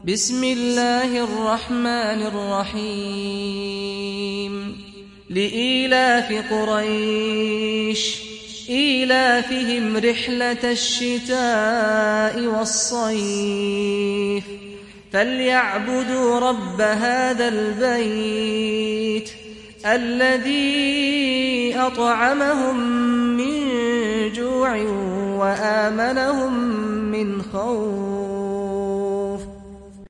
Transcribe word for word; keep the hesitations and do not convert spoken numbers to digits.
بسم الله الرحمن الرحيم لإيلاف قريش إيلافهم رحلة الشتاء والصيف فليعبدوا رب هذا البيت الذي أطعمهم من جوع وآمنهم من خوف